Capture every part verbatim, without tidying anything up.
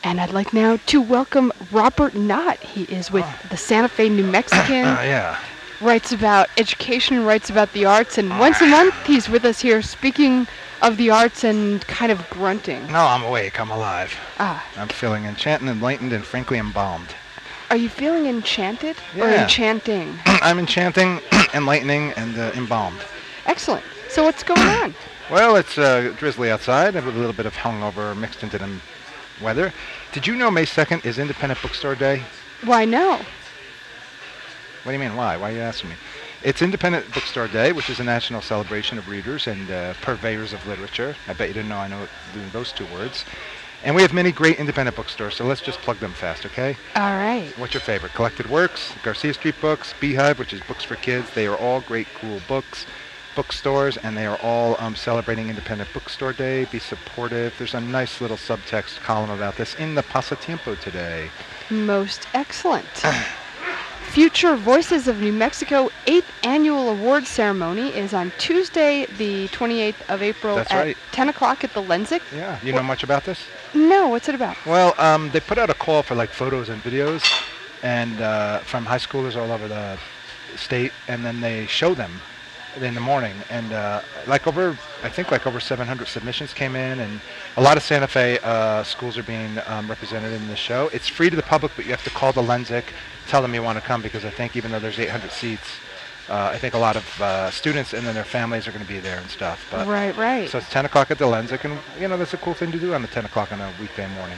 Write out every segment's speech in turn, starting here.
And I'd like now to welcome Robert Knott. He is with the Santa Fe New Mexican, Uh, yeah. writes about education, writes about the arts, and once a month he's with us here speaking of the arts and kind of grunting. No, I'm awake. I'm alive. Ah, I'm feeling enchanted, enlightened, and frankly embalmed. are you feeling enchanted or Yeah. enchanting? I'm enchanting, enlightening, and uh, embalmed. Excellent. So what's going on? Well, it's uh, drizzly outside with a little bit of hungover mixed into the m- weather. Did you know May second is Independent Bookstore Day? Why no? What do you mean, why? Why are you asking me? It's Independent Bookstore Day, which is a national celebration of readers and uh, purveyors of literature. I bet you didn't know I know those two words. And we have many great independent bookstores, so let's just plug them fast, okay? All right. What's your favorite? Collected Works, Garcia Street Books, Beehive, which is books for kids. They are all great, cool books, bookstores, and they are all um, celebrating Independent Bookstore Day. Be supportive. There's a nice little subtext column about this in the Pasatiempo today. Most excellent. Future Voices of New Mexico eighth Annual Awards Ceremony is on Tuesday, the twenty-eighth of April That's at right. ten o'clock at the Lenzik. Yeah, you know much about this? No, what's it about? Well, um, they put out a call for like photos and videos, and uh, from high schoolers all over the state, and then they show them in the morning. And uh, like over, I think like over seven hundred submissions came in, and a lot of Santa Fe uh, schools are being um, represented in the show. It's free to the public, but you have to call the Lenzik, tell them you want to come, because I think even though there's eight hundred seats, uh, I think a lot of uh, students and then their families are going to be there and stuff. But Right, right. So it's ten o'clock at the Lenzik, and you know that's a cool thing to do on the ten o'clock on a weekday morning.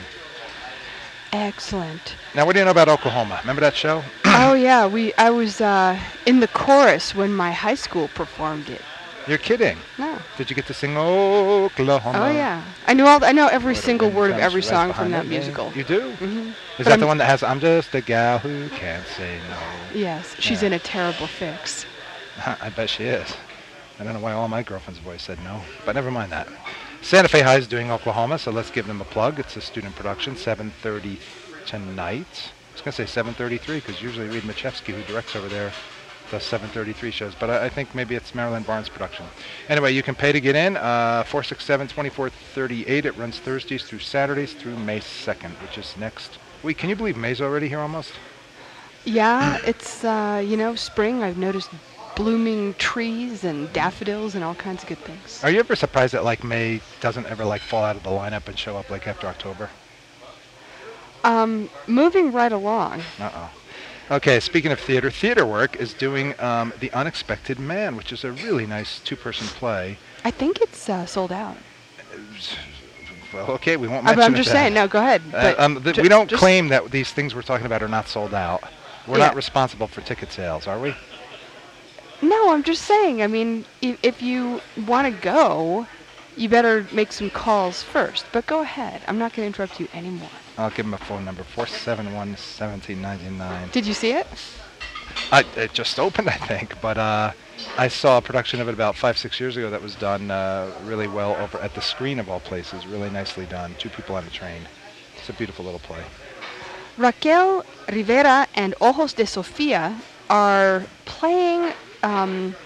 Excellent. Now, what do you know about Oklahoma? Remember that show? Oh yeah, we I was uh, in the chorus when my high school performed it. You're kidding. No. Did you get to sing Oklahoma? Oh yeah. I knew all. I know every What a single wind word of comes every right song from behind that it, musical. yeah. You do? hmm Is But that I'm- the one that has I'm just a gal who can't say no? Yes, she's Yeah. in a terrible fix. I bet she is. I don't know why all my girlfriend's boys said no, but never mind that. Santa Fe High is doing Oklahoma, so let's give them a plug. It's a student production, seven thirty tonight. I was going to say seven thirty-three because usually Reed Machewski, who directs over there, does seven thirty-three shows, but I, I think maybe it's Marilyn Barnes' production. Anyway, you can pay to get in, uh, four six seven, two four three eight. It runs Thursdays through Saturdays through May second, which is next week. Can you believe May's already here almost? Yeah, it's uh, you know spring. I've noticed blooming trees and daffodils and all kinds of good things. Are you ever surprised that like May doesn't ever like fall out of the lineup and show up like after October? Um, moving right along. Uh-oh. Okay, speaking of theater, Theater Work is doing um, The Unexpected Man, which is a really nice two-person play. I think it's uh, sold out. Well, okay, we won't Uh, mention but I'm it just then. saying. No, go ahead. Uh, But um, th- ju- we don't just- claim that these things we're talking about are not sold out. We're Yeah. not responsible for ticket sales, are we? No, I'm just saying. I mean, if, if you want to go, you better make some calls first. But go ahead. I'm not going to interrupt you anymore. I'll give them a phone number, four seven one, one seven nine nine. Did you see it? I, it just opened, I think, but uh, I saw a production of it about five, six years ago that was done uh, really well over at the Screen of all places, really nicely done. Two people on a train. It's a beautiful little play. Raquel Rivera and Ojos de Sofia are playing um,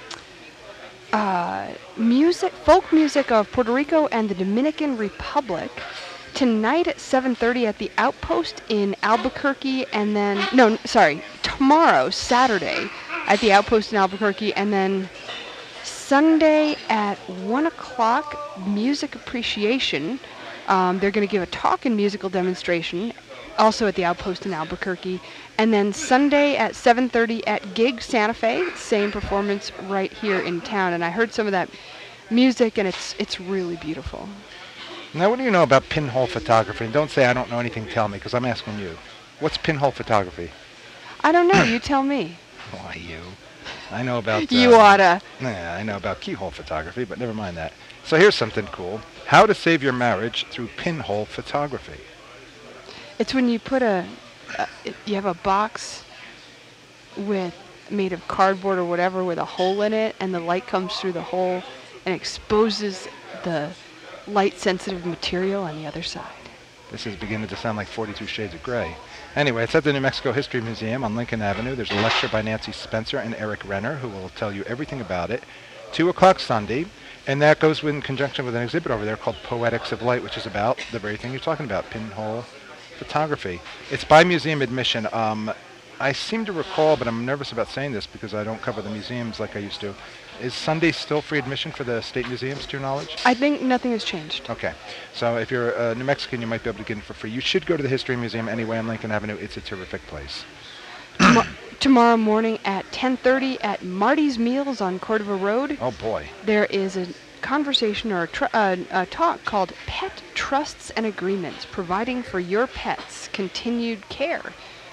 uh, music, folk music of Puerto Rico and the Dominican Republic tonight at seven thirty at the Outpost in Albuquerque, and then no, n- sorry, tomorrow, Saturday, at the Outpost in Albuquerque, and then Sunday at one o'clock, Music Appreciation. Um, they're going to give a talk and musical demonstration, also at the Outpost in Albuquerque. And then Sunday at seven thirty at Gig Santa Fe, same performance right here in town. And I heard some of that music, and it's it's really beautiful. Now, what do you know about pinhole photography? And don't say I don't know anything, tell me, because I'm asking you. What's pinhole photography? I don't know. You tell me. Why, you. I know about... You um, oughta. Yeah, I know about keyhole photography, but never mind that. So here's something cool. How to save your marriage through pinhole photography. It's when you put a, a it- you have a box with made of cardboard or whatever with a hole in it, and the light comes through the hole and exposes the light-sensitive material on the other side. This is beginning to sound like forty-two Shades of Grey. Anyway, it's at the New Mexico History Museum on Lincoln Avenue. There's a lecture by Nancy Spencer and Eric Renner, who will tell you everything about it. Two o'clock Sunday, and that goes in conjunction with an exhibit over there called Poetics of Light, which is about the very thing you're talking about, pinhole photography. It's by museum admission. Um, I seem to recall, but I'm nervous about saying this because I don't cover the museums like I used to. Is Sunday still free admission for the state museums, to your knowledge? I think nothing has changed. Okay. So if you're a New Mexican, you might be able to get in for free. You should go to the History Museum anyway on Lincoln Avenue. It's a terrific place. Tomo- tomorrow morning at ten thirty at Marty's Meals on Cordova Road, Oh, boy. there is a conversation or a, tr- uh, a talk called Pet Trusts and Agreements, providing for your pets continued care.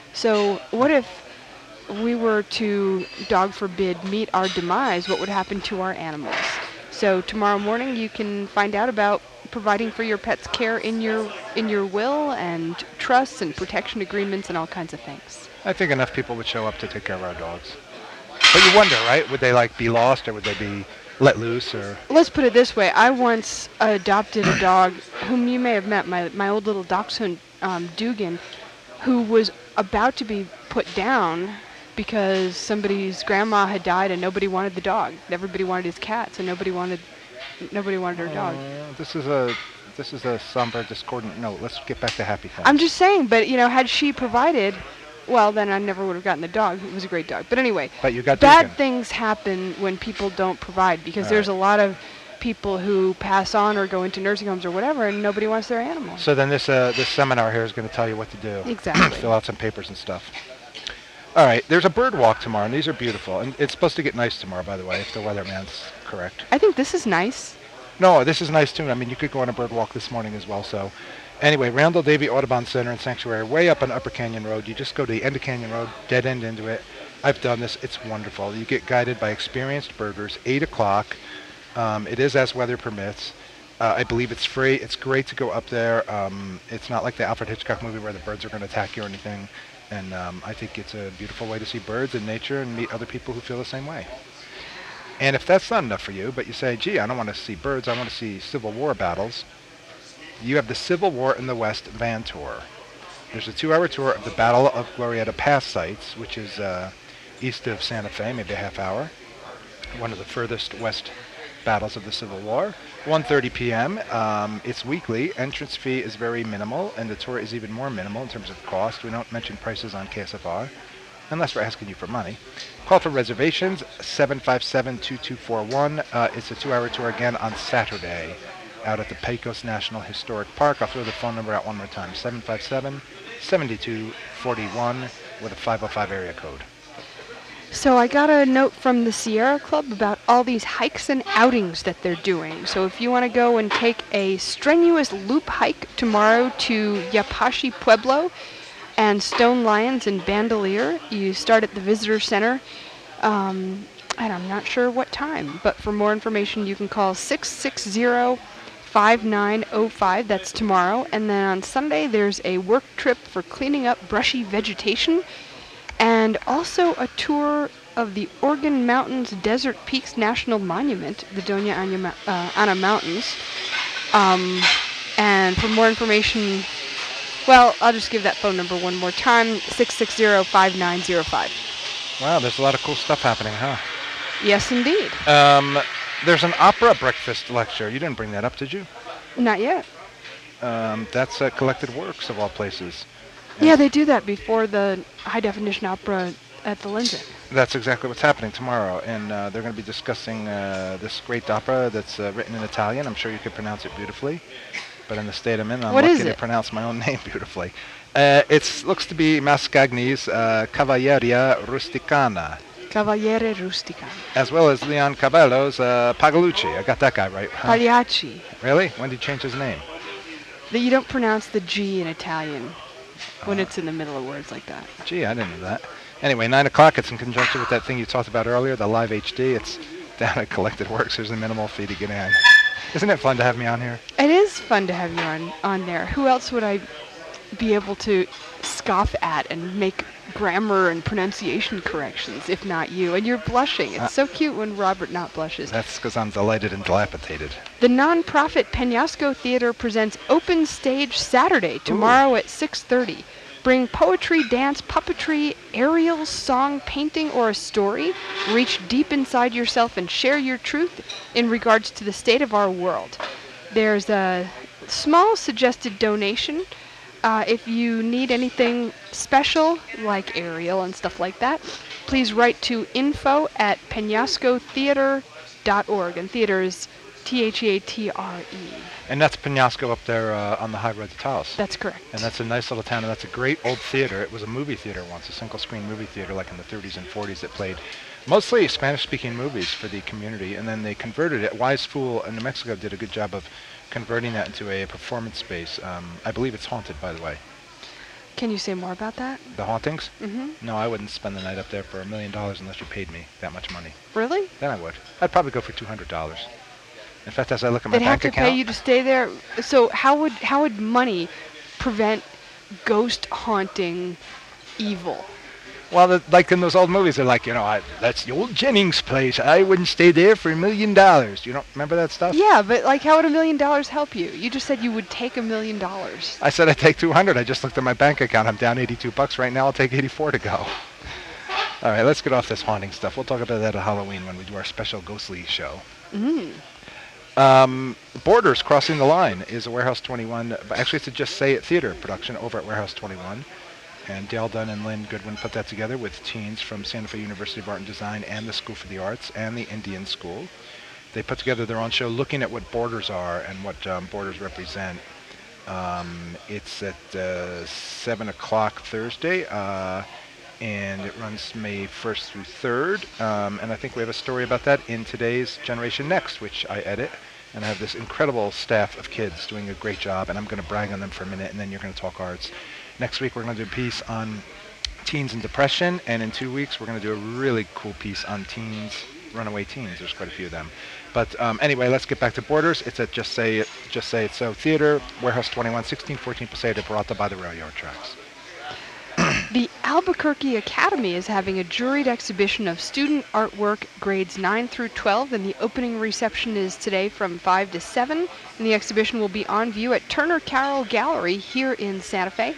So what if we were to, dog forbid, meet our demise? What would happen to our animals? So tomorrow morning you can find out about providing for your pet's care in your in your will and trusts and protection agreements and all kinds of things. I think enough people would show up to take care of our dogs. But you wonder, right? Would they like be lost or would they be let loose or? Let's put it this way. I once adopted a dog whom you may have met, my, my old little dachshund, um, Dugan, who was about to be put down because somebody's grandma had died and nobody wanted the dog. Everybody wanted his cat, so nobody wanted nobody wanted her dog. Uh, this is a this is a somber, discordant note. Let's get back to happy things. I'm just saying, but you know, had she provided, well, then I never would have gotten the dog. It was a great dog. But anyway, But you got bad Dugan. things happen when people don't provide because All there's right. a lot of people who pass on or go into nursing homes or whatever, and nobody wants their animal. So then this uh, this seminar here is going to tell you what to do. Exactly. Fill out some papers and stuff. All right, there's a bird walk tomorrow, and these are beautiful. And it's supposed to get nice tomorrow, by the way, if the weatherman's correct. I think this is nice. No, this is nice too. I mean, you could go on a bird walk this morning as well. So, anyway, Randall Davy Audubon Center and Sanctuary, way up on Upper Canyon Road. You just go to the end of Canyon Road, dead end into it. I've done this. It's wonderful. You get guided by experienced birders. Eight o'clock. Um, it is as weather permits. Uh, I believe it's free. It's great to go up there. Um, it's not like the Alfred Hitchcock movie where the birds are going to attack you or anything. And um, I think it's a beautiful way to see birds and nature and meet other people who feel the same way. And if that's not enough for you, but you say, gee, I don't want to see birds, I want to see Civil War battles, you have the Civil War in the West van tour. There's a two-hour tour of the Battle of Glorieta Pass sites, which is uh, east of Santa Fe, maybe a half hour. One of the furthest west battles of the Civil War. one thirty p.m. Um, it's weekly. Entrance fee is very minimal, and the tour is even more minimal in terms of cost. We don't mention prices on K S F R, unless we're asking you for money. Call for reservations, seven five seven, two two four one. Uh, it's a two-hour tour again on Saturday out at the Pecos National Historic Park. I'll throw the phone number out one more time, seven five seven, seven two four one with a five oh five area code. So I got a note from the Sierra Club about all these hikes and outings that they're doing. So if you want to go and take a strenuous loop hike tomorrow to Yapashi Pueblo and Stone Lions and Bandelier, you start at the Visitor Center. Um, and I'm not sure what time, but for more information you can call six six zero, five nine zero five. That's tomorrow. And then on Sunday there's a work trip for cleaning up brushy vegetation, and also a tour of the Organ Mountains Desert Peaks National Monument, the Doña Ana, Mo- uh, Ana Mountains. Um, and for more information, well, I'll just give that phone number one more time, six six zero, five nine zero five. Wow, there's a lot of cool stuff happening, huh? Yes, indeed. Um, there's an opera breakfast lecture. You didn't bring that up, did you? Not yet. Um, that's uh, Collected Works, of all places. Yeah, they do that before the high-definition opera at the Lindsay. That's exactly what's happening tomorrow, and uh, they're going to be discussing uh, this great opera that's uh, written in Italian. I'm sure you could pronounce it beautifully, but in the state I'm in, I'm What lucky is to it? pronounce my own name beautifully. Uh, it looks to be Mascagni's uh, Cavalleria Rusticana, Cavaliere Rusticano. as well as Leon Cavallo's uh, Pagalucci. I got that guy right, huh? Pagliacci. Really? When did he change his name? That you don't pronounce the G in Italian when Uh, it's in the middle of words like that. Gee, I didn't know that. Anyway, nine o'clock, it's in conjunction with that thing you talked about earlier, the Live H D. It's down at Collected Works. There's a minimal fee to get in. Isn't it fun to have me on here? It is fun to have you on, on there. Who else would I be able to scoff at and make grammar and pronunciation corrections if not you? And you're blushing. It's Uh, so cute when Robert not blushes. That's because I'm delighted and dilapidated. The nonprofit Penasco Theater presents Open Stage Saturday, tomorrow at six thirty. Bring poetry, dance, puppetry, aerials, song, painting, or a story. Reach deep inside yourself and share your truth in regards to the state of our world. There's a small suggested donation Uh, if you need anything special, like Ariel and stuff like that, please write to info at penasco theater dot org. And theater is T H E A T R E. And that's Penasco up there uh, on the high road to Taos. That's correct. And that's a nice little town, and that's a great old theater. It was a movie theater once, a single-screen movie theater, like in the thirties and forties, that played mostly Spanish-speaking movies for the community, and then they converted it. Wise Fool in New Mexico did a good job of converting that into a performance space. Um, I believe it's haunted, by the way. Can you say more about that? The hauntings? Mm-hmm. No, I wouldn't spend the night up there for a million dollars unless you paid me that much money. Really? Then I would. I'd probably go for two hundred dollars. In fact, as I look at my They'd have bank to account... pay you to stay there. So how would how would money prevent ghost haunting evil? Well, the, like in those old movies, they're like, you know, I, that's the old Jennings place. I wouldn't stay there for a million dollars. You don't remember that stuff? Yeah, but like, how would a million dollars help you? You just said you would take a million dollars. I said I'd take two hundred. I just looked at my bank account. I'm down eighty-two bucks right now. I'll take eighty-four to go. All right, let's get off this haunting stuff. We'll talk about that at Halloween when we do our special ghostly show. Mm. Um, Borders Crossing the Line is a Warehouse twenty-one, but actually it's a Just Say It theater production over at Warehouse twenty-one. And Dale Dunn and Lynn Goodwin put that together with teens from Santa Fe University of Art and Design and the School for the Arts and the Indian School. They put together their own show looking at what borders are and what um, borders represent. Um, it's at uh, seven o'clock Thursday, uh, and it runs May first through third. Um, and I think we have a story about that in today's Generation Next, which I edit. And I have this incredible staff of kids doing a great job, and I'm going to brag on them for a minute, and then you're going to talk arts. Next week, we're going to do a piece on teens and depression, and in two weeks, we're going to do a really cool piece on teens, runaway teens. There's quite a few of them. But um, anyway, let's get back to Borders. It's at Just Say It, Just Say It So Theater, Warehouse twenty-one, sixteen fourteen Paseo de Barata by the railroad tracks. The Albuquerque Academy is having a juried exhibition of student artwork grades nine through twelve, and the opening reception is today from five to seven, and the exhibition will be on view at Turner Carroll Gallery here in Santa Fe.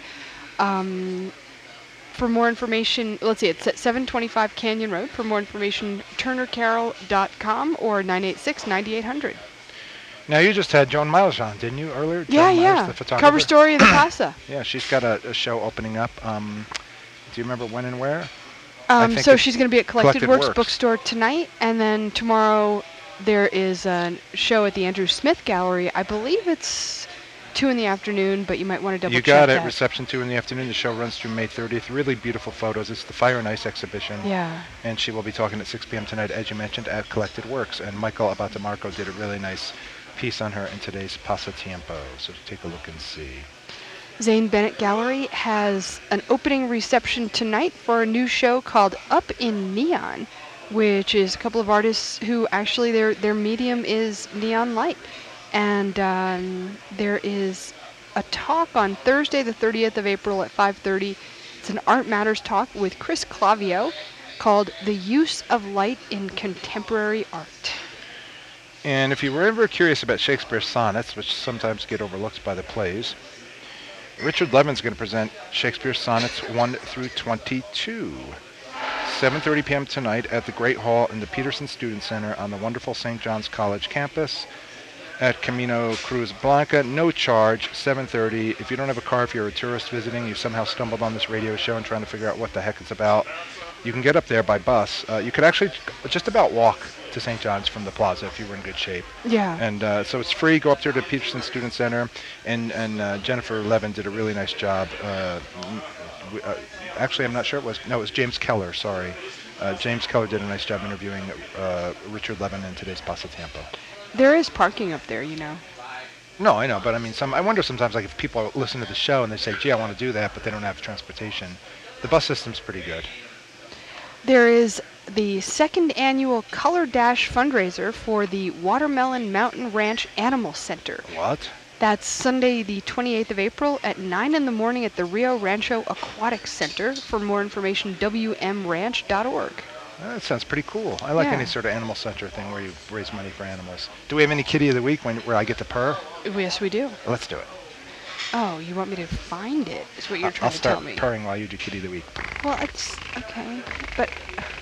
Um, for more information, let's see, it's at seven twenty-five Canyon Road. For more information, turner carroll dot com or nine eight six, nine eight hundred. Now, you just had Joan Miles on, didn't you, earlier? Yeah, Joan Miles, yeah. the photographer? Cover story of the Casa. Yeah, she's got a, a show opening up. Um, do you remember when and where? Um, think so it's she's going to be at Collected, Collected Works, Works. Bookstore tonight, and then tomorrow there is a show at the Andrew Smith Gallery. I believe it's two in the afternoon, but you might want to double You check got it. that. Reception two in the afternoon. The show runs through May thirtieth. Really beautiful photos. It's the Fire and Ice exhibition. Yeah. And she will be talking at six p.m. tonight, as you mentioned, at Collected Works. And Michael Abatamarco did a really nice piece on her in today's Pasatiempo. So take a look and see. Zane Bennett Gallery has an opening reception tonight for a new show called Up in Neon, which is a couple of artists who actually their their medium is neon light. And um, there is a talk on Thursday, the thirtieth of April at five thirty. It's an Art Matters talk with Chris Clavio called The Use of Light in Contemporary Art. And if you were ever curious about Shakespeare's sonnets, which sometimes get overlooked by the plays, Richard Levin's going to present Shakespeare's sonnets one through twenty-two. seven thirty p.m. tonight at the Great Hall in the Peterson Student Center on the wonderful Saint John's College campus at Camino Cruz Blanca. No charge, seven thirty. If you don't have a car, if you're a tourist visiting, you've somehow stumbled on this radio show and trying to figure out what the heck it's about, you can get up there by bus. Uh, you could actually just about walk to Saint John's from the plaza if you were in good shape. Yeah. And uh, so it's free. Go up there to Peterson Student Center. And, and uh, Jennifer Levin did a really nice job. Uh, w- uh, actually, I'm not sure it was. No, it was James Keller, sorry. Uh, James Keller did a nice job interviewing uh, Richard Levin in today's Pasatiempo. There is parking up there, you know. No, I know, but I mean, some. I wonder sometimes, like, if people listen to the show and they say, gee, I want to do that, but they don't have transportation. The bus system's pretty good. There is the second annual Color Dash fundraiser for the Watermelon Mountain Ranch Animal Center. What? That's Sunday, the twenty-eighth of April at nine in the morning at the Rio Rancho Aquatic Center. For more information, w m ranch dot org. Uh, That sounds pretty cool. I like Yeah. any sort of animal center thing where you raise money for animals. Do we have any kitty of the week when, where I get to purr? Yes, we do. Let's do it. Oh, you want me to find it, is what you're I'll- trying I'll to start tell me. purring while you do kitty of the week. Well, it's okay, but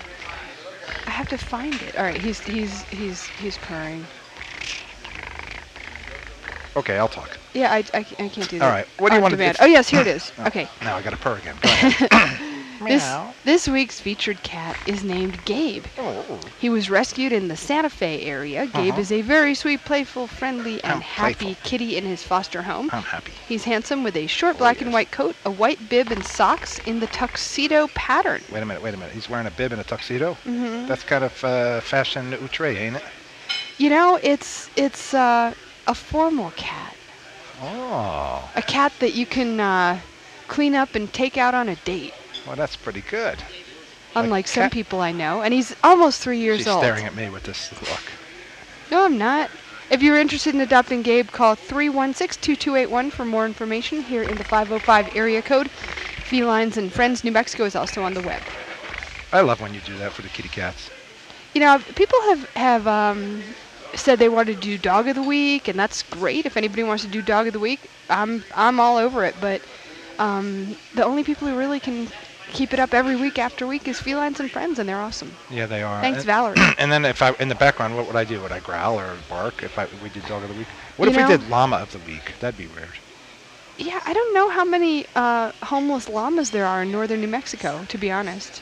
I have to find it. All right, he's he's he's he's purring. Okay, I'll talk. Yeah, I, I, I can't do that. All right. What do you on want to demand. do? Oh, yes, here it is. Oh, Okay. Now I got to purr again. Go ahead. This, Meow. this week's featured cat is named Gabe. Oh. He was rescued in the Santa Fe area. Gabe Uh-huh. is a very sweet, playful, friendly, and Oh, happy playful. kitty in his foster home. I'm happy. He's handsome with a short Oh, black and yes. white coat, a white bib, and socks in the tuxedo pattern. Wait a minute, wait a minute. He's wearing a bib and a tuxedo? hmm That's kind of uh, fashion outre, ain't it? You know, it's it's uh, a formal cat. Oh. A cat that you can uh, clean up and take out on a date. Well, that's pretty good. Unlike some cat- people I know. And he's almost three years She's old. staring at me with this look. No, I'm not. If you're interested in adopting Gabe, call three one six, two two eight one for more information here in the five oh five area code. Felines and Friends New Mexico is also on the web. I love when you do that for the kitty cats. You know, people have, have um, said they want to do Dog of the Week, and that's great. If anybody wants to do Dog of the Week, I'm, I'm all over it. But um, the only people who really can keep it up every week after week is Felines and Friends, and they're awesome. Yeah, they are. Thanks, and, Valerie. And then if I in the background, what would I do? Would I growl or bark if I we did dog of the week? What You if know- we did llama of the week? That'd be weird. Yeah, I don't know how many uh, homeless llamas there are in northern New Mexico, to be honest.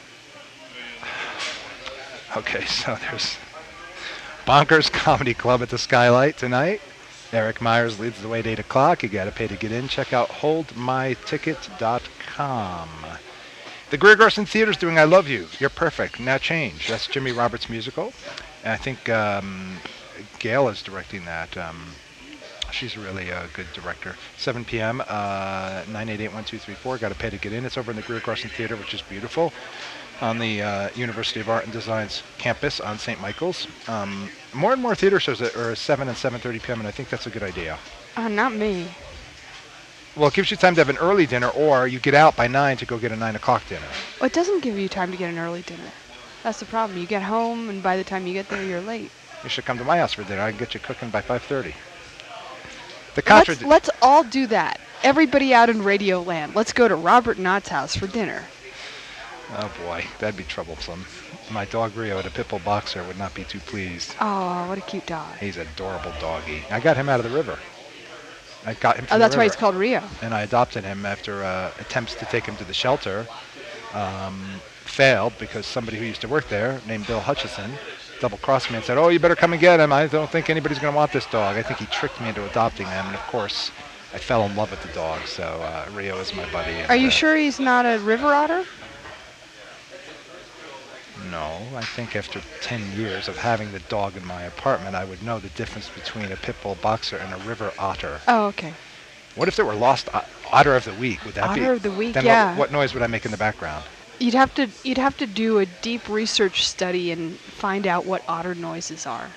Okay, so there's Bonkers Comedy Club at the Skylight tonight. Eric Myers leads the way at eight o'clock. You got to pay to get in. Check out hold my ticket dot com. The Greer Garson Theater's doing I Love You. You're Perfect. Now Change. That's Jimmy Roberts' musical. And I think um, Gail is directing that. Um, she's really a good director. seven p.m., uh, nine eight eight, one two three four. Got to pay to get in. It's over in the Greer Garson Theater, which is beautiful, on the uh, University of Art and Design's campus on Saint Michael's. Um, more and more theater shows that are seven and seven thirty p.m., and I think that's a good idea. Uh, not me. Well, it gives you time to have an early dinner, or you get out by nine to go get a nine o'clock dinner. Well, it doesn't give you time to get an early dinner. That's the problem. You get home, and by the time you get there, you're late. You should come to my house for dinner. I can get you cooking by five thirty. The Let's, contra- let's all do that. Everybody out in Radio Land, let's go to Robert Knott's house for dinner. Oh boy, that'd be troublesome. My dog Rio, the pit bull boxer, would not be too pleased. Oh, what a cute dog. He's an adorable doggy. I got him out of the river. I got him from Oh, the that's why river. he's called Rio. And I adopted him after uh, attempts to take him to the shelter. Um, failed because somebody who used to work there, named Bill Hutchison, double-crossed me and said, oh, you better come and get him. I don't think anybody's going to want this dog. I think he tricked me into adopting him. And, of course, I fell in love with the dog. So uh, Rio is my buddy. And, Are you uh, sure he's not a river otter? No. I think after ten years of having the dog in my apartment, I would know the difference between a pit bull boxer and a river otter. Oh, okay. What if there were lost o- otter of the week? Would that be? Otter of the week, then yeah. what, what noise would I make in the background? You'd have to you'd have to do a deep research study and find out what otter noises are.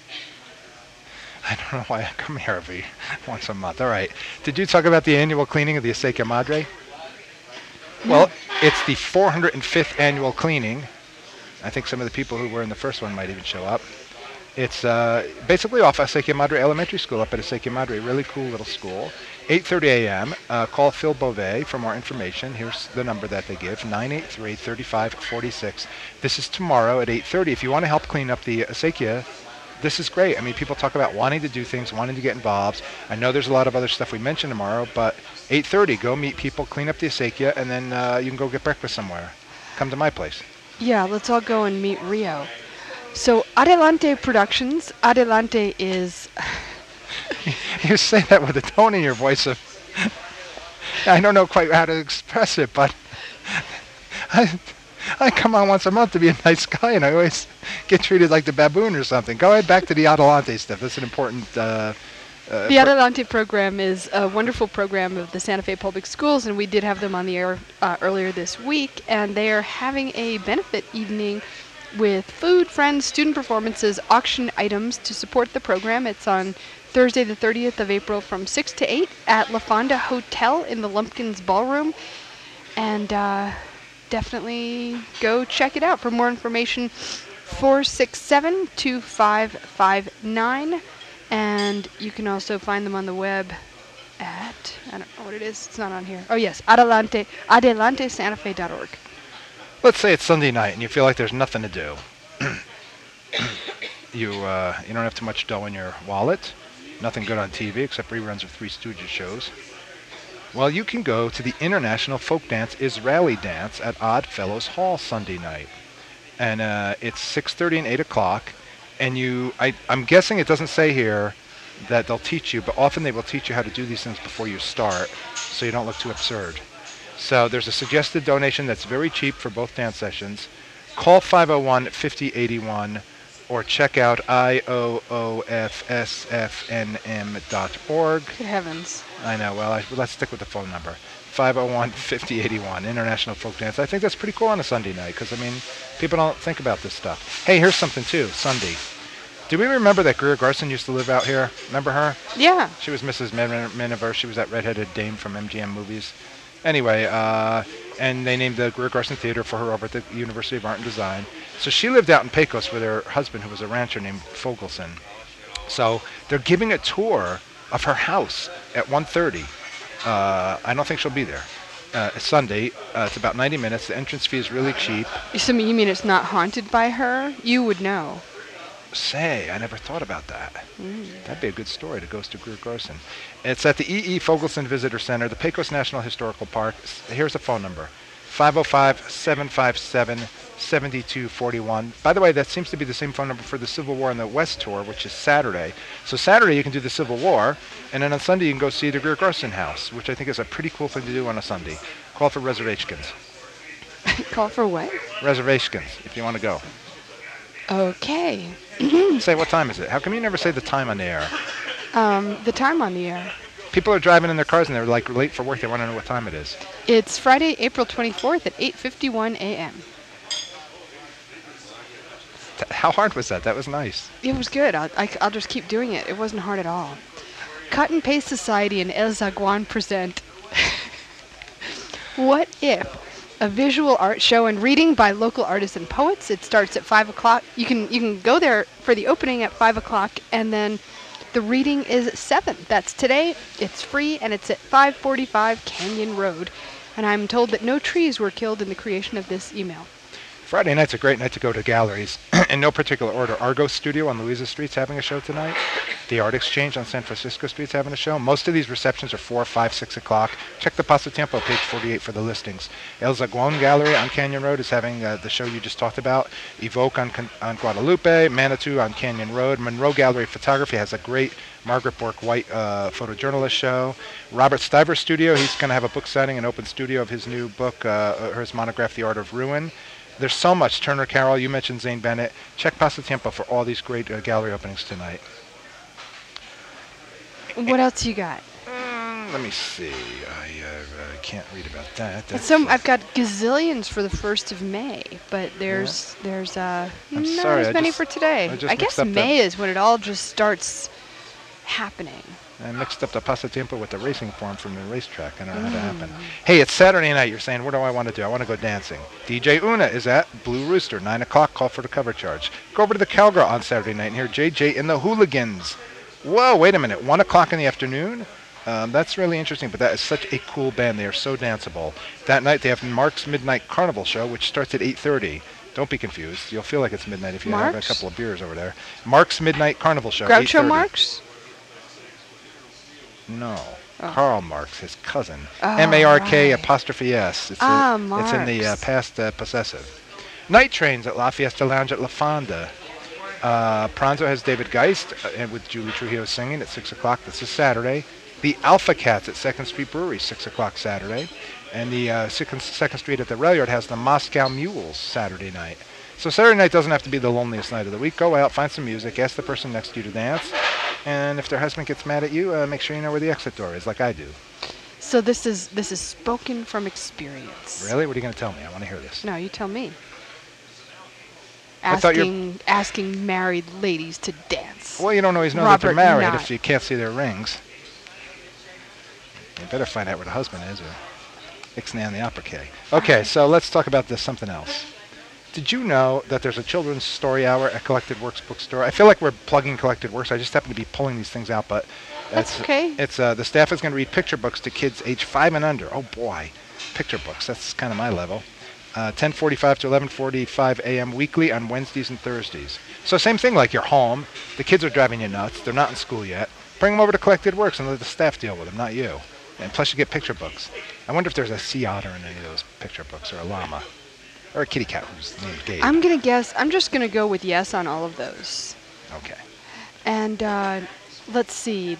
I don't know why I come here every once a month. All right. Did you talk about the annual cleaning of the Acequia Madre? Well, it's the four hundred fifth annual cleaning. I think some of the people who were in the first one might even show up. It's uh, basically off Acequia Madre Elementary School up at Acequia Madre. Really cool little school. eight thirty a.m. Uh, call Phil Beauvais for more information. Here's the number that they give, nine eight three, three five four six. This is tomorrow at eight thirty. If you want to help clean up the Acequia, this is great. I mean, people talk about wanting to do things, wanting to get involved. I know there's a lot of other stuff we mentioned tomorrow, but eight thirty, go meet people, clean up the Acequia, and then uh, you can go get breakfast somewhere. Come to my place. Yeah, let's all go and meet Rio. So Adelante Productions, Adelante is You say that with a tone in your voice of, I don't know quite how to express it, but I, I come on once a month to be a nice guy, and I always get treated like the baboon or something. Go ahead, back to the Adelante stuff. That's an important... Uh, uh, The Adelante program is a wonderful program of the Santa Fe Public Schools, and we did have them on the air uh, earlier this week, and they are having a benefit evening with food, friends, student performances, auction items to support the program. It's on Thursday the thirtieth of April from six to eight at La Fonda Hotel in the Lumpkins Ballroom, and uh, definitely go check it out. For more information, four six seven, two five five nine. And you can also find them on the web at, I don't know what it is, it's not on here. Oh yes, Adelante, adelante santa fe dot org. let's say it's Sunday night and you feel like there's nothing to do. you uh, you don't have too much dough in your wallet. Nothing good on T V except reruns of Three Stooges shows. Well, you can go to the International Folk Dance Israeli Dance at Odd Fellows Hall Sunday night. And uh, it's six thirty and eight o'clock. And you, I, I'm guessing it doesn't say here that they'll teach you, but often they will teach you how to do these things before you start so you don't look too absurd. So there's a suggested donation that's very cheap for both dance sessions. Call five oh one, five oh eight one or check out I O O F S F N M dot org. Good heavens. I know. Well, I, let's stick with the phone number. five oh one, five oh eight one, International Folk Dance. I think that's pretty cool on a Sunday night because, I mean, people don't think about this stuff. Hey, here's something, too. Sunday. Do we remember that Greer Garson used to live out here? Remember her? Yeah. She was Missus Min- Miniver. She was that redheaded dame from M G M movies. Anyway, uh, and they named the Greer Garson Theater for her over at the University of Art and Design. So she lived out in Pecos with her husband, who was a rancher named Fogelson. So they're giving a tour of her house at one thirty. Uh, I don't think she'll be there. Uh, it's Sunday. Uh, it's about ninety minutes. The entrance fee is really cheap. So you mean it's not haunted by her? You would know. Say, I never thought about that. Mm. That'd be a good story to Ghost of Greer Garson. It's at the E E. Fogelson Visitor Center, the Pecos National Historical Park. Here's a phone number, five oh five, seven five seven, seven two four one. By the way, that seems to be the same phone number for the Civil War in the West Tour, which is Saturday. So Saturday you can do the Civil War, and then on Sunday you can go see the Greer Garson house, which I think is a pretty cool thing to do on a Sunday. Call for reservations. Call for what? Reservations, if you want to go. Okay. Say, what time is it? How come you never say the time on the air? Um, the time on the air. People are driving in their cars and they're like late for work. They want to know what time it is. It's Friday, April twenty-fourth at eight fifty-one a.m. T- How hard was that? That was nice. It was good. I'll, I, I'll just keep doing it. It wasn't hard at all. Cut and Paste Society and El Zaguan present What If? A visual art show and reading by local artists and poets. It starts at five o'clock. You can you can go there for the opening at five o'clock, and then the reading is at seven. That's today. It's free, and it's at five forty-five Canyon Road. And I'm told that no trees were killed in the creation of this email. Friday night's a great night to go to galleries. In no particular order. Argo Studio on Louisa Street's having a show tonight. The Art Exchange on San Francisco Street's having a show. Most of these receptions are four, five, six o'clock. Check the Pasatiempo page forty-eight for the listings. El Zaguan Gallery on Canyon Road is having uh, the show you just talked about. Evoke on, Con- on Guadalupe. Manitou on Canyon Road. Monroe Gallery Photography has a great Margaret Bork White uh, photojournalist show. Robert Stiver Studio, he's going to have a book signing and open studio of his new book, uh, his monograph, The Art of Ruin. There's so much. Turner Carroll, you mentioned Zane Bennett. Check Pasatiempo for all these great uh, gallery openings tonight. What else you got? Mm, let me see. I uh, uh, can't read about that. That's, Some uh, I've got gazillions for the first of May, but there's there's uh I'm not sorry, as I many just- for today. I just I mixed guess up the- May is when it all just starts happening. I mixed up the Pasatiempo with the racing form from the racetrack. I don't know how that happened. Hey, it's Saturday night. You're saying, what do I want to do? I want to go dancing. D J Una is at Blue Rooster, nine o'clock. Call for the cover charge. Go over to the Cowgirl on Saturday night and hear J J and the Hooligans. Whoa, wait a minute. one o'clock in the afternoon? Um, that's really interesting, but that is such a cool band. They are so danceable. That night they have Mark's Midnight Carnival Show, which starts at eight thirty. Don't be confused. You'll feel like it's midnight if you have a Mark's? couple of beers over there. Mark's Midnight Carnival Show, eight Groucho thirty. Marx? No. Oh. Carl Marx, his cousin. Oh, M A R K right. apostrophe S. It's, Ah, a, it's in the uh, Marx. past uh, possessive. Night Trains at La Fiesta Lounge at La Fonda. Uh, Pranzo has David Geist uh, and with Julie Trujillo singing at six o'clock. This is Saturday. The Alpha Cats at second Street Brewery, six o'clock Saturday. And the uh, second, second Street at the Rail Yard has the Moscow Mules Saturday night. So Saturday night doesn't have to be the loneliest night of the week. Go out, find some music, ask the person next to you to dance. And if their husband gets mad at you, uh, make sure you know where the exit door is, like I do. So this is this is spoken from experience. Really? What are you going to tell me? I want to hear this. No, you tell me. I thought you're- Asking asking married ladies to dance. Well, you don't always know that they're Robert married Knott. if you can't see their rings. You better find out where the husband is, or ixnay on the upper K. Okay, so let's talk about this something else. Did you know that there's a children's story hour at Collected Works Bookstore? I feel like we're plugging Collected Works. I just happen to be pulling these things out, but That's it's, okay. It's uh, the staff is going to read picture books to kids age five and under. Oh boy, picture books. That's kind of my level. Uh, ten forty-five to eleven forty-five a.m. weekly on Wednesdays and Thursdays. So same thing, like you're home. The kids are driving you nuts. They're not in school yet. Bring them over to Collected Works and let the staff deal with them, not you. And plus you get picture books. I wonder if there's a sea otter in any of those picture books, or a llama. Or a kitty cat who's named Gabe. I'm going to guess, I'm just going to go with yes on all of those. Okay. And uh, let's see.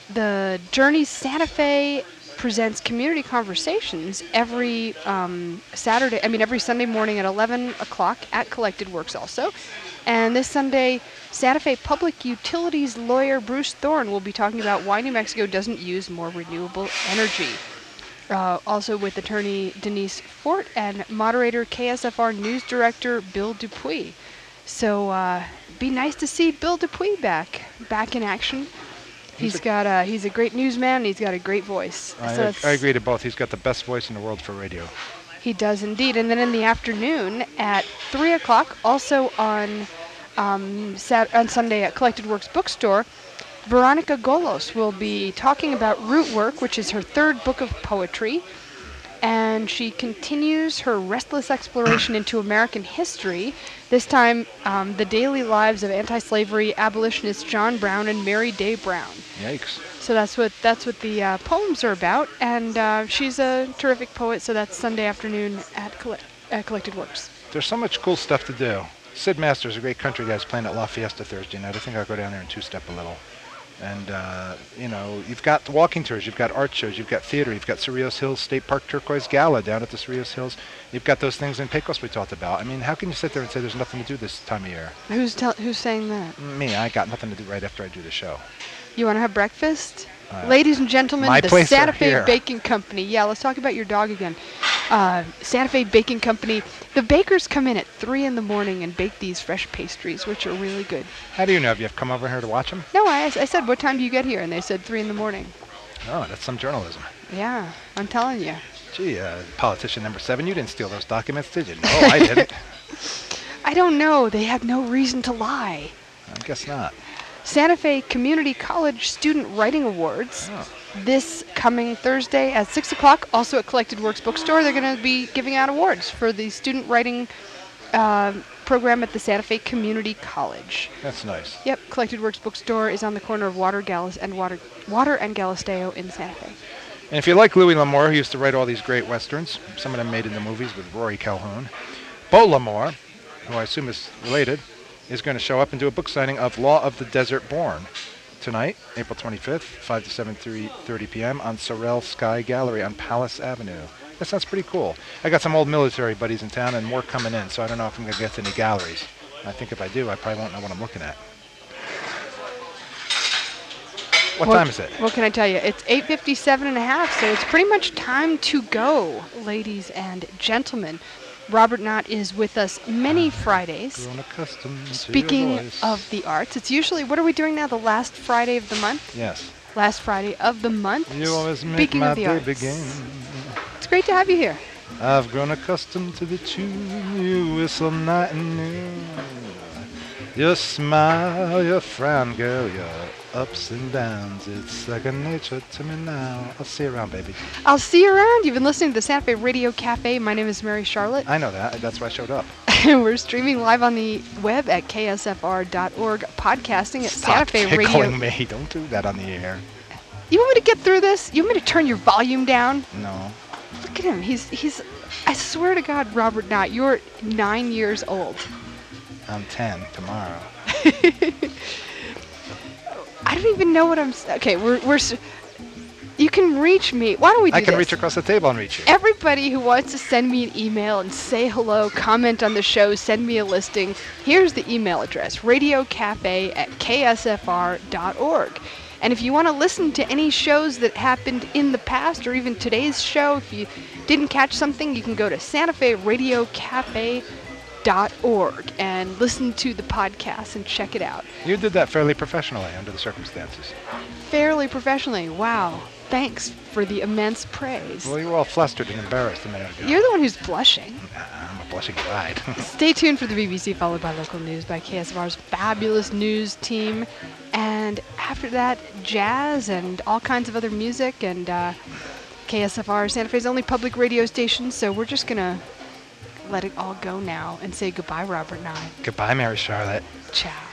The Journey Santa Fe presents community conversations every um, Saturday, I mean every Sunday morning at eleven o'clock at Collected Works also. And this Sunday, Santa Fe Public Utilities lawyer Bruce Thorne will be talking about why New Mexico doesn't use more renewable energy. Uh, also with attorney Denise Fort and moderator K S F R News Director Bill Dupuy. So uh, be nice to see Bill Dupuy back, back in action. He's, he's got a, he's a great newsman, and he's got a great voice. I, so I agree to both. He's got the best voice in the world for radio. He does indeed. And then in the afternoon at three o'clock, also on um, Sat- on Sunday at Collected Works Bookstore, Veronica Golos will be talking about Root Work, which is her third book of poetry. And she continues her restless exploration into American history, this time um, the daily lives of anti-slavery abolitionists John Brown and Mary Day Brown. Yikes. So that's what that's what the uh, poems are about, and uh, she's a terrific poet, so that's Sunday afternoon at, Colle- at Collected Works. There's so much cool stuff to do. Sid Masters, a great country guy, is playing at La Fiesta Thursday night. I think I'll go down there and two-step a little. And, uh, you know, you've got walking tours, you've got art shows, you've got theater, you've got Cerritos Hills State Park Turquoise Gala down at the Cerritos Hills. You've got those things in Pecos we talked about. I mean, how can you sit there and say there's nothing to do this time of year? Who's tell- who's saying that? Me, I got nothing to do right after I do the show. You want to have breakfast? Uh, Ladies and gentlemen, my the place Santa or Fe here? Baking Company. Yeah, let's talk about your dog again. Uh, Santa Fe Baking Company. The bakers come in at three in the morning and bake these fresh pastries, which are really good. How do you know? Have you come over here to watch them? No, I, I said, what time do you get here? And they said three in the morning. Oh, that's some journalism. Yeah, I'm telling you. Gee, uh, politician number seven, you didn't steal those documents, did you? No, I didn't. I don't know. They have no reason to lie. I guess not. Santa Fe Community College Student Writing Awards. Oh. This coming Thursday at six o'clock, also at Collected Works Bookstore. They're going to be giving out awards for the student writing uh, program at the Santa Fe Community College. That's nice. Yep, Collected Works Bookstore is on the corner of Water, Gallis, and Water, Water and Galisteo in Santa Fe. And if you like Louis L'Amour, who used to write all these great westerns, some of them made into movies with Rory Calhoun, Beau L'Amour, who I assume is related, is going to show up and do a book signing of Law of the Desert Born tonight, April twenty-fifth, five to seven thirty p.m. on Sorrel Sky Gallery on Palace Avenue. That sounds pretty cool. I got some old military buddies in town and more coming in, so I don't know if I'm going to get to any galleries. I think if I do, I probably won't know what I'm looking at. What, what time is it? What can I tell you? It's eight fifty-seven and a half, so it's pretty much time to go, ladies and gentlemen. Robert Knott is with us many Fridays. Speaking of the arts, it's usually, what are we doing now, the last Friday of the month? Yes. Last Friday of the month. You always make Speaking my of the day arts. begin. It's great to have you here. I've grown accustomed to the tune you whistle night and noon. Your smile, your frown, girl, your ups and downs. It's second nature to me now. I'll see you around, baby. I'll see you around. You've been listening to the Santa Fe Radio Cafe. My name is Mary Charlotte. I know that. That's why I showed up. We're streaming live on the web at K S F R dot org, podcasting at Stop Santa Fe Radio. tickling me. Don't do that on the air. You want me to get through this? You want me to turn your volume down? No. Look at him. He's, he's, I swear to God, Robert Knott, you're nine years old. I'm ten tomorrow. I don't even know what I'm. S- okay, we're we're. S- you can reach me. Why don't we do I can this? reach across the table and reach you. Everybody who wants to send me an email and say hello, comment on the show, send me a listing. Here's the email address: radiocafe at k s f r dot org. And if you want to listen to any shows that happened in the past or even today's show, if you didn't catch something, you can go to Santa Fe Radio Cafe. Dot org and listen to the podcast and check it out. You did that fairly professionally under the circumstances. Fairly professionally. Wow. Thanks for the immense praise. Well, you were all flustered and embarrassed a minute ago. You're the one who's blushing. Nah, I'm a blushing bride. Stay tuned for the B B C, followed by local news by K S F R's fabulous news team. And after that, jazz and all kinds of other music. And uh, K S F R, Santa Fe's only public radio station. So we're just going to let it all go now and say goodbye, Robert Knott. Goodbye, Mary Charlotte. Ciao.